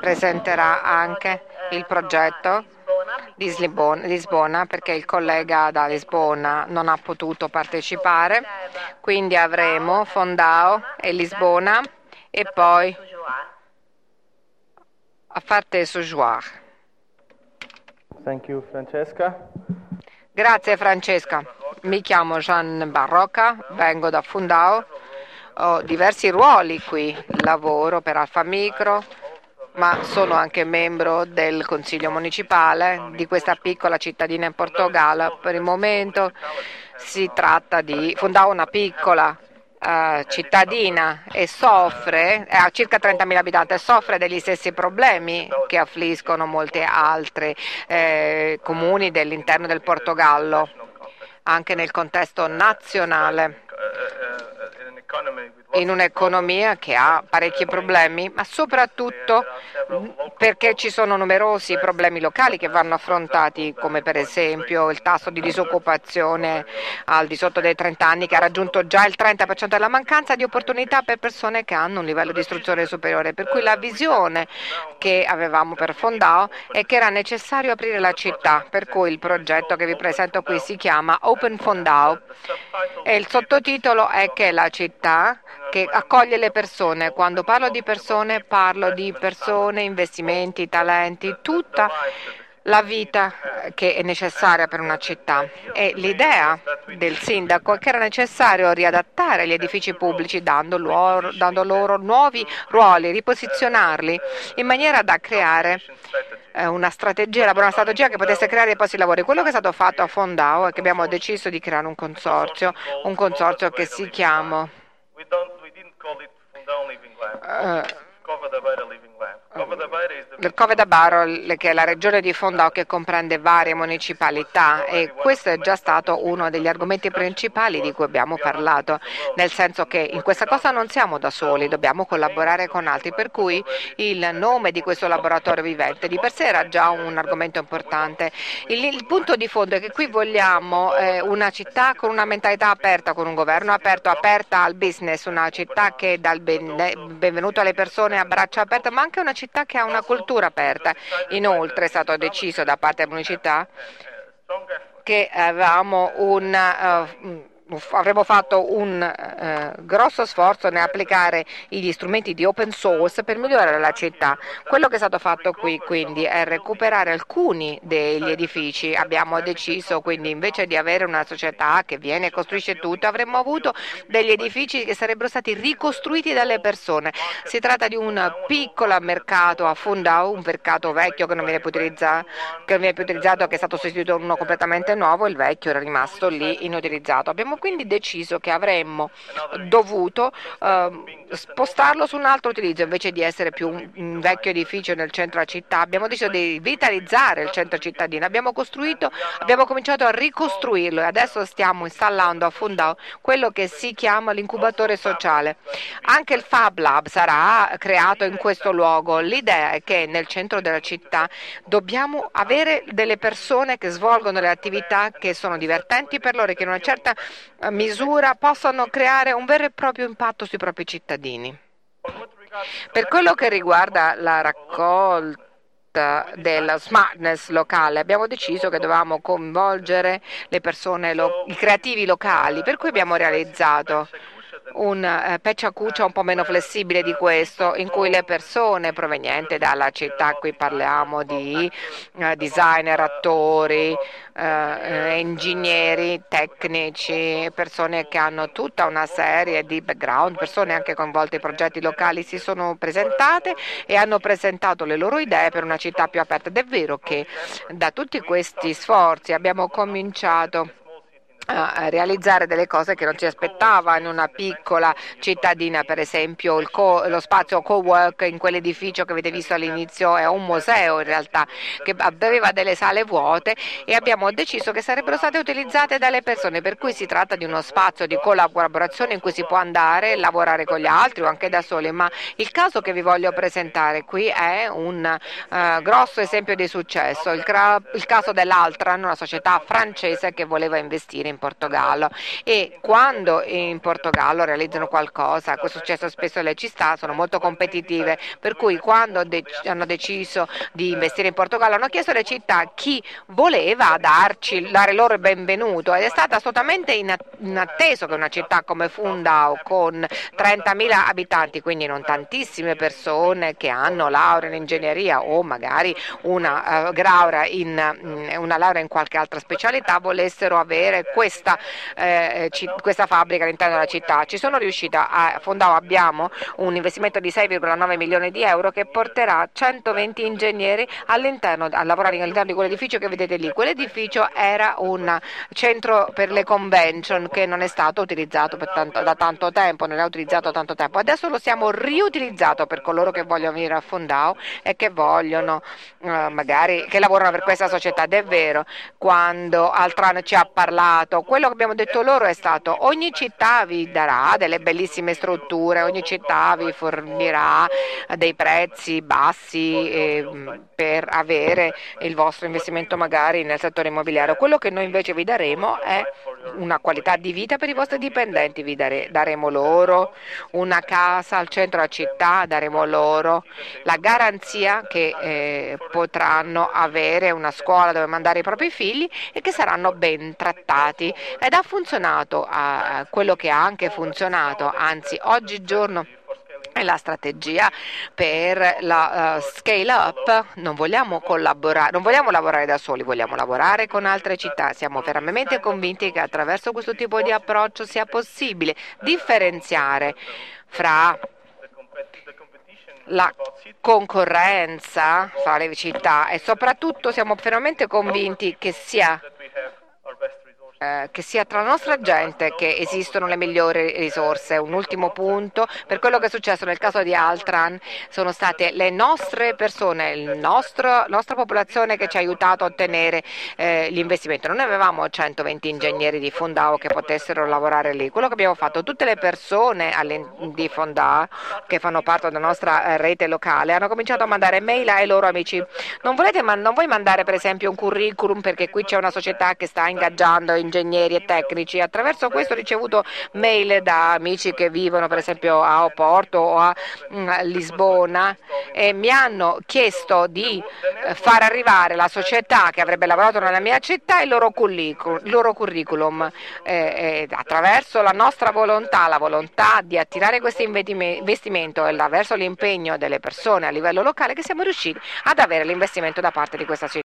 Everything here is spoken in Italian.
presenterà anche il progetto di Lisbona, perché il collega da Lisbona non ha potuto partecipare, quindi avremo Fondao e Lisbona e poi a parte Sojoar. Thank you, Francesca. Grazie Francesca, mi chiamo Jean Barroca, vengo da Fundao, ho diversi ruoli qui, lavoro per Alfa Micro, ma sono anche membro del Consiglio Municipale di questa piccola cittadina in Portogallo. Per il momento si tratta di Fundao, una piccola cittadina e soffre, ha circa 30.000 abitanti, e soffre degli stessi problemi che affliggono molti altri comuni dell'interno del Portogallo, anche nel contesto nazionale, in un'economia che ha parecchi problemi, ma soprattutto perché ci sono numerosi problemi locali che vanno affrontati, come per esempio il tasso di disoccupazione al di sotto dei 30 anni, che ha raggiunto già il 30% della mancanza di opportunità per persone che hanno un livello di istruzione superiore, per cui la visione che avevamo per Fondao è che era necessario aprire la città, per cui il progetto che vi presento qui si chiama Open Fondao e il sottotitolo è che la città che accoglie le persone. Quando parlo di persone, investimenti, talenti, tutta la vita che è necessaria per una città. E l'idea del sindaco è che era necessario riadattare gli edifici pubblici dando loro nuovi ruoli, riposizionarli in maniera da creare una strategia, elaborare una strategia che potesse creare dei posti di lavoro. Quello che è stato fatto a Fondao è che abbiamo deciso di creare un consorzio che si chiama il Cove da Barro, che è la regione di Fondao che comprende varie municipalità, e questo è già stato uno degli argomenti principali di cui abbiamo parlato, nel senso che in questa cosa non siamo da soli, dobbiamo collaborare con altri, per cui il nome di questo laboratorio vivente di per sé era già un argomento importante. Il punto di fondo è che qui vogliamo una città con una mentalità aperta, con un governo aperta al business, una città che dà il benvenuto alle persone a braccia aperte, ma anche una città che ha una cultura aperta. Inoltre è stato deciso da parte della municipalità che avremmo fatto un grosso sforzo nell'applicare gli strumenti di open source per migliorare la città. Quello che è stato fatto qui quindi è recuperare alcuni degli edifici. Abbiamo deciso quindi, invece di avere una società che viene e costruisce tutto, avremmo avuto degli edifici che sarebbero stati ricostruiti dalle persone. Si tratta di un piccolo mercato a Fundao, un mercato vecchio che non viene più utilizzato, che è stato sostituito da uno completamente nuovo, il vecchio era rimasto lì inutilizzato. Abbiamo quindi deciso che avremmo dovuto spostarlo su un altro utilizzo, invece di essere più un vecchio edificio nel centro della città. Abbiamo deciso di vitalizzare il centro cittadino, abbiamo cominciato a ricostruirlo e adesso stiamo installando a Fundao quello che si chiama l'incubatore sociale. Anche il Fab Lab sarà creato in questo luogo. L'idea è che nel centro della città dobbiamo avere delle persone che svolgono le attività che sono divertenti per loro e che in una certa misura possano creare un vero e proprio impatto sui propri cittadini. Per quello che riguarda la raccolta della smartness locale, abbiamo deciso che dovevamo coinvolgere le persone, i creativi locali, per cui abbiamo realizzato un Peccia Cuccia un po' meno flessibile di questo, in cui le persone provenienti dalla città, qui parliamo di designer, attori, ingegneri, tecnici, persone che hanno tutta una serie di background, persone anche coinvolte in progetti locali, si sono presentate e hanno presentato le loro idee per una città più aperta. Ed è vero che da tutti questi sforzi abbiamo cominciato a realizzare delle cose che non si aspettava in una piccola cittadina. Per esempio lo spazio co-work in quell'edificio che avete visto all'inizio è un museo in realtà, che aveva delle sale vuote e abbiamo deciso che sarebbero state utilizzate dalle persone, per cui si tratta di uno spazio di collaborazione in cui si può andare e lavorare con gli altri o anche da soli. Ma il caso che vi voglio presentare qui è un grosso esempio di successo, il caso dell'Altran, una società francese che voleva investire in Portogallo, e quando in Portogallo realizzano qualcosa, questo è successo spesso alle città, sono molto competitive, per cui quando hanno deciso di investire in Portogallo hanno chiesto alle città chi voleva dare loro il benvenuto, ed è stato assolutamente inatteso che una città come Fundao, con 30.000 abitanti, quindi non tantissime persone che hanno laurea in ingegneria o magari una laurea in qualche altra specialità, volessero avere questa fabbrica all'interno della città. Ci sono riuscita a Fundao, abbiamo un investimento di 6,9 milioni di euro che porterà 120 ingegneri a lavorare all'interno di quell'edificio che vedete lì. Quell'edificio era un centro per le convention che non è stato utilizzato da tanto tempo, non è utilizzato da tanto tempo. Adesso lo stiamo riutilizzato per coloro che vogliono venire a Fundao e che vogliono magari che lavorano per questa società. Ed è vero, quando Altran ci ha parlato, quello che abbiamo detto loro è stato: ogni città vi darà delle bellissime strutture, ogni città vi fornirà dei prezzi bassi per avere il vostro investimento magari nel settore immobiliare. Quello che noi invece vi daremo è una qualità di vita per i vostri dipendenti, daremo loro una casa al centro della città, daremo loro la garanzia che potranno avere una scuola dove mandare i propri figli e che saranno ben trattati. Ed ha funzionato quello che ha anche funzionato, anzi oggigiorno è la strategia per la scale up. Non vogliamo collaborare, non vogliamo lavorare da soli, vogliamo lavorare con altre città. Siamo fermamente convinti che attraverso questo tipo di approccio sia possibile differenziare fra la concorrenza fra le città, e soprattutto siamo fermamente convinti che sia tra la nostra gente che esistono le migliori risorse. Un ultimo punto: per quello che è successo nel caso di Altran, sono state le nostre persone, la nostra popolazione che ci ha aiutato a ottenere l'investimento. Non avevamo 120 ingegneri di Fundao che potessero lavorare lì. Quello che abbiamo fatto, tutte le persone di Fundao che fanno parte della nostra rete locale hanno cominciato a mandare mail ai loro amici. Non vuoi mandare per esempio un curriculum perché qui c'è una società che sta ingaggiando ingegneri e tecnici? Attraverso questo ho ricevuto mail da amici che vivono per esempio a Oporto o a Lisbona, e mi hanno chiesto di far arrivare la società che avrebbe lavorato nella mia città il loro curriculum. Attraverso la nostra volontà, la volontà di attirare questo investimento, e attraverso l'impegno delle persone a livello locale, che siamo riusciti ad avere l'investimento da parte di questa città.